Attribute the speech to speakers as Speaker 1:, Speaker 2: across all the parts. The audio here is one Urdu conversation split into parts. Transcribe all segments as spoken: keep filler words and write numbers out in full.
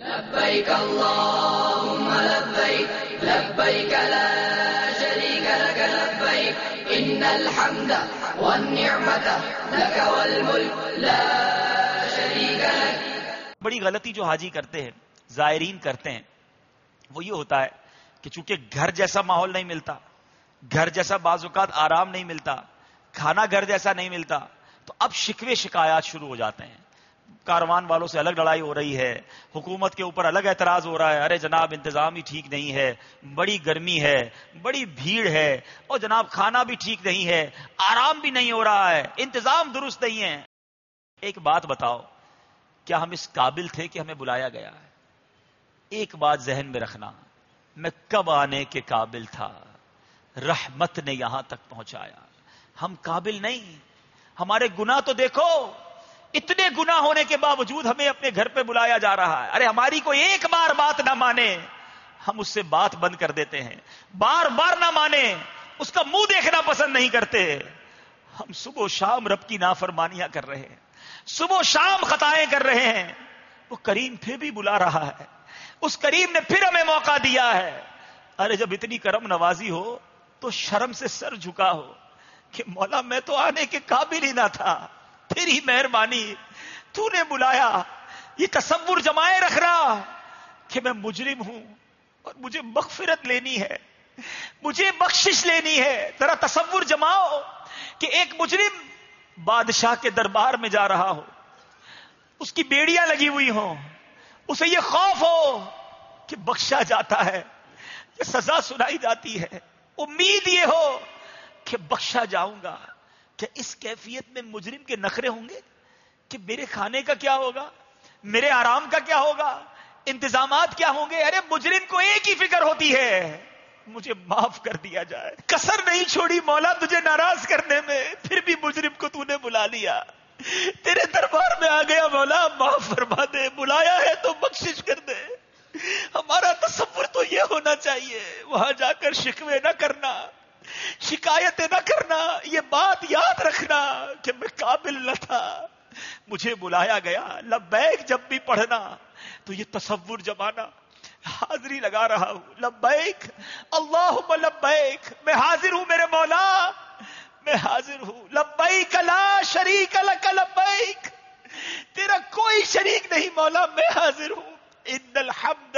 Speaker 1: لبیک اللہم لبیک لبیک لا شریک لک لبیک ان الحمد والنعمت لک والملک لا شریک لک.
Speaker 2: بڑی غلطی جو حاجی کرتے ہیں، زائرین کرتے ہیں، وہ یہ ہوتا ہے کہ چونکہ گھر جیسا ماحول نہیں ملتا، گھر جیسا بعض اوقات آرام نہیں ملتا، کھانا گھر جیسا نہیں ملتا، تو اب شکوے شکایات شروع ہو جاتے ہیں. کاروان والوں سے الگ لڑائی ہو رہی ہے، حکومت کے اوپر الگ اعتراض ہو رہا ہے، ارے جناب انتظام ہی ٹھیک نہیں ہے، بڑی گرمی ہے، بڑی بھیڑ ہے، اور جناب کھانا بھی ٹھیک نہیں ہے، آرام بھی نہیں ہو رہا ہے، انتظام درست نہیں ہے. ایک بات بتاؤ، کیا ہم اس قابل تھے کہ ہمیں بلایا گیا ہے؟ ایک بات ذہن میں رکھنا، میں کب آنے کے قابل تھا، رحمت نے یہاں تک پہنچایا. ہم قابل نہیں. ہمارے گناہ تو دیکھو، اتنے گناہ ہونے کے باوجود ہمیں اپنے گھر پہ بلایا جا رہا ہے. ارے ہماری کوئی ایک بار بات نہ مانے، ہم اس سے بات بند کر دیتے ہیں. بار بار نہ مانے، اس کا منہ دیکھنا پسند نہیں کرتے. ہم صبح و شام رب کی نافرمانیاں کر رہے ہیں، صبح و شام خطائیں کر رہے ہیں. وہ کریم پھر بھی بلا رہا ہے، اس کریم نے پھر ہمیں موقع دیا ہے. ارے جب اتنی کرم نوازی ہو تو شرم سے سر جھکا ہو کہ مولا میں تو آنے کے قابل ہی نہ تھا، تیری مہربانی تو نے بلایا. یہ تصور جمائے رکھنا کہ میں مجرم ہوں اور مجھے مغفرت لینی ہے، مجھے بخشش لینی ہے. ذرا تصور جماؤ کہ ایک مجرم بادشاہ کے دربار میں جا رہا ہو، اس کی بیڑیاں لگی ہوئی ہوں، اسے یہ خوف ہو کہ بخشا جاتا ہے، یہ سزا سنائی جاتی ہے، امید یہ ہو کہ بخشا جاؤں گا. کیا اس کیفیت میں مجرم کے نخرے ہوں گے کہ میرے کھانے کا کیا ہوگا، میرے آرام کا کیا ہوگا، انتظامات کیا ہوں گے؟ ارے مجرم کو ایک ہی فکر ہوتی ہے، مجھے معاف کر دیا جائے. کسر نہیں چھوڑی مولا تجھے ناراض کرنے میں، پھر بھی مجرم کو تو نے بلا لیا. تیرے دربار میں آ گیا مولا، معاف فرما دے، بلایا ہے تو بخشش کر دے. ہمارا تصور تو یہ ہونا چاہیے، وہاں جا کر شکوے نہ کرنا، شکایتیں نہ کرنا، یہ بات یاد رکھنا کہ میں قابل نہ تھا، مجھے بلایا گیا. لبیک جب بھی پڑھنا تو یہ تصور جمانا، حاضری لگا رہا ہوں، لبیک اللہم لبیک، میں حاضر ہوں میرے مولا، میں حاضر ہوں. لبیک لا شریک لک لبیک، تیرا کوئی شریک نہیں مولا، میں حاضر ہوں. ان الحمد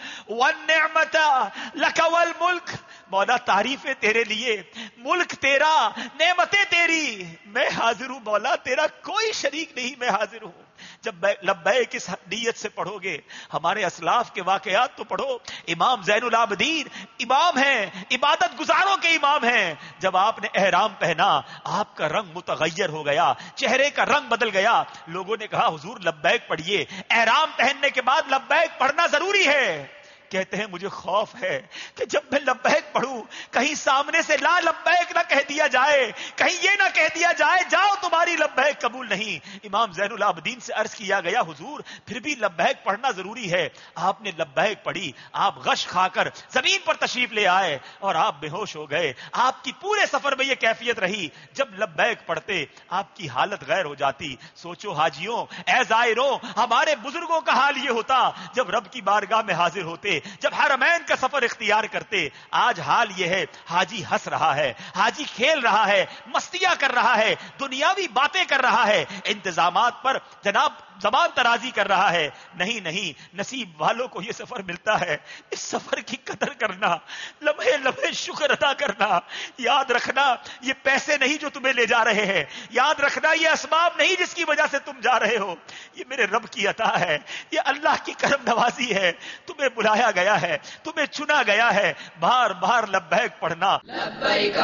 Speaker 2: والنعمت لک والملک، مولا تعریفیں تیرے لیے، ملک تیرا، نعمتیں تیری، میں حاضر ہوں مولا، تیرا کوئی شریک نہیں، میں حاضر ہوں. جب لبیک اس نیت سے پڑھو گے، ہمارے اسلاف کے واقعات تو پڑھو. امام زین العابدین امام ہیں، عبادت گزاروں کے امام ہیں. جب آپ نے احرام پہنا، آپ کا رنگ متغیر ہو گیا، چہرے کا رنگ بدل گیا. لوگوں نے کہا حضور لبیک پڑھیے. احرام پہننے کے بعد لبیک پڑھنا ضروری ہے. کہتے ہیں مجھے خوف ہے کہ جب میں لبیک پڑھوں کہیں سامنے سے لا لبیک نہ کہہ دیا جائے، کہیں یہ نہ کہہ دیا جائے جاؤ تمہاری لبیک قبول نہیں. امام زین العابدین سے عرض کیا گیا حضور پھر بھی لبیک پڑھنا ضروری ہے. آپ نے لبیک پڑھی، آپ غش کھا کر زمین پر تشریف لے آئے اور آپ بے ہوش ہو گئے. آپ کی پورے سفر میں یہ کیفیت رہی، جب لبیک پڑھتے آپ کی حالت غیر ہو جاتی. سوچو حاجیوں، اے زائروں، ہمارے بزرگوں کا حال یہ ہوتا جب رب کی بارگاہ میں حاضر ہوتے، جب حرمین کا سفر اختیار کرتے. آج حال یہ ہے، حاجی ہنس رہا ہے، حاجی کھیل رہا ہے، مستیاں کر رہا ہے، دنیاوی باتیں کر رہا ہے، انتظامات پر جناب زبان ترازی کر رہا ہے. نہیں نہیں، نصیب والوں کو یہ سفر ملتا ہے. اس سفر کی قدر کرنا، لمحے لمحے شکر ادا کرنا. یاد رکھنا یہ پیسے نہیں جو تمہیں لے جا رہے ہیں، یاد رکھنا یہ اسباب نہیں جس کی وجہ سے تم جا رہے ہو. یہ میرے رب کی عطا ہے، یہ اللہ کی کرم نوازی ہے. تمہیں بلایا گیا ہے، تمہیں چنا گیا ہے. بار بار لبیک پڑھنا.
Speaker 1: لبیک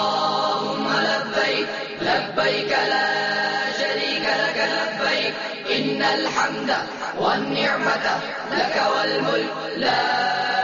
Speaker 1: اللہم لبیک لبیک لا شریک لک لبیک ان الحمد والنعمت لک والملک لا